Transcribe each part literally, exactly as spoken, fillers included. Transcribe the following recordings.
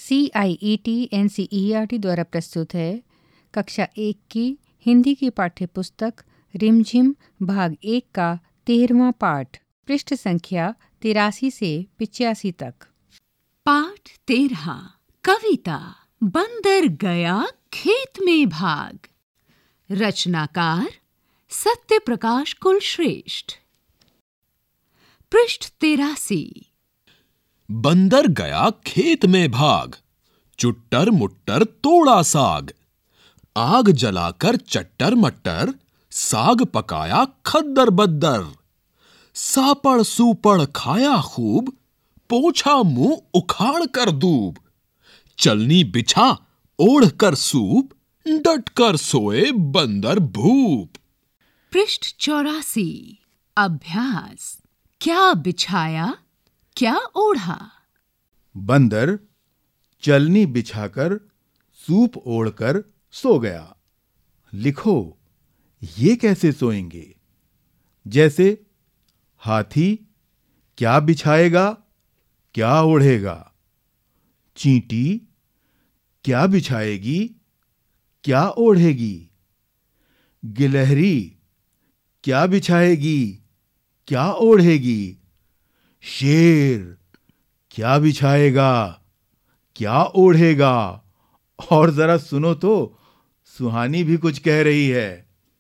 C I E T N C E R T द्वारा प्रस्तुत है कक्षा एक की हिंदी की पाठ्यपुस्तक रिमझिम भाग एक का तेरहवां पाठ, पृष्ठ संख्या तिरासी से पिचासी तक। पाठ तेरह। कविता बंदर गया खेत में भाग। रचनाकार सत्य प्रकाश कुलश्रेष्ठ। पृष्ठ तिरासी। बंदर गया खेत में भाग, चुट्टर मुट्टर तोड़ा साग। आग जलाकर चट्टर मट्टर, साग पकाया खद्दर बद्दर। सापड़ सूपड़ खाया खूब, पोछा मुंह उखाड़ कर दूब। चलनी बिछा ओढ़ कर सूप, डट कर सोए बंदर भूप। पृष्ठ चौरासी। अभ्यास। क्या बिछाया क्या ओढ़ा। बंदर चलनी बिछाकर सूप ओढ़कर सो गया। लिखो, ये कैसे सोएंगे? जैसे हाथी क्या बिछाएगा क्या ओढ़ेगा। चींटी क्या बिछाएगी क्या ओढ़ेगी। गिलहरी क्या बिछाएगी क्या ओढ़ेगी। शेर क्या बिछाएगा क्या ओढ़ेगा। और जरा सुनो तो, सुहानी भी कुछ कह रही है।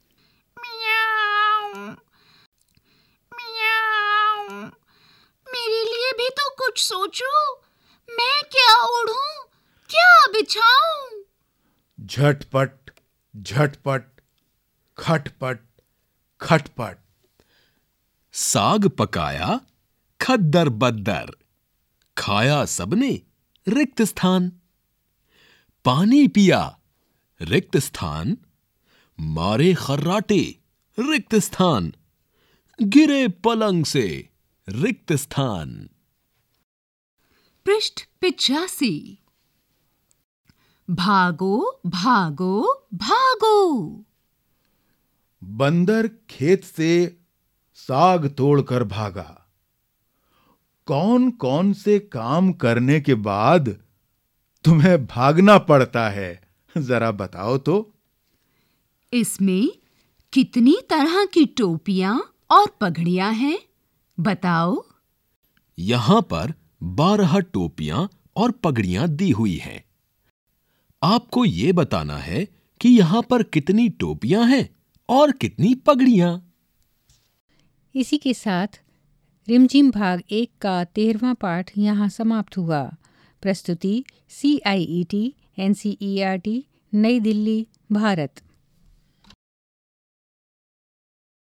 मियाऊ, मियाऊ, मेरे लिए भी तो कुछ सोचो। मैं क्या ओढ़ूं क्या बिछाऊं। झटपट झटपट, खटपट खटपट। साग पकाया खद्दर बद्दर, खाया सबने रिक्त स्थान। पानी पिया रिक्त स्थान, मारे खर्राटे रिक्त स्थान। गिरे पलंग से रिक्त स्थान। पृष्ठ पिचासी। भागो भागो भागो। बंदर खेत से साग तोड़कर भागा। कौन कौन से काम करने के बाद तुम्हें भागना पड़ता है, जरा बताओ तो। इसमें कितनी तरह की टोपियां और पगड़ियां हैं, बताओ। यहां पर बारह टोपियां और पगड़ियां दी हुई हैं। आपको यह बताना है कि यहां पर कितनी टोपियां हैं और कितनी पगड़ियां। इसी के साथ रिमझिम भाग एक का तेरहवां पाठ यहाँ समाप्त हुआ। प्रस्तुति C I E T N C E R T, Nai Delhi, Bharat.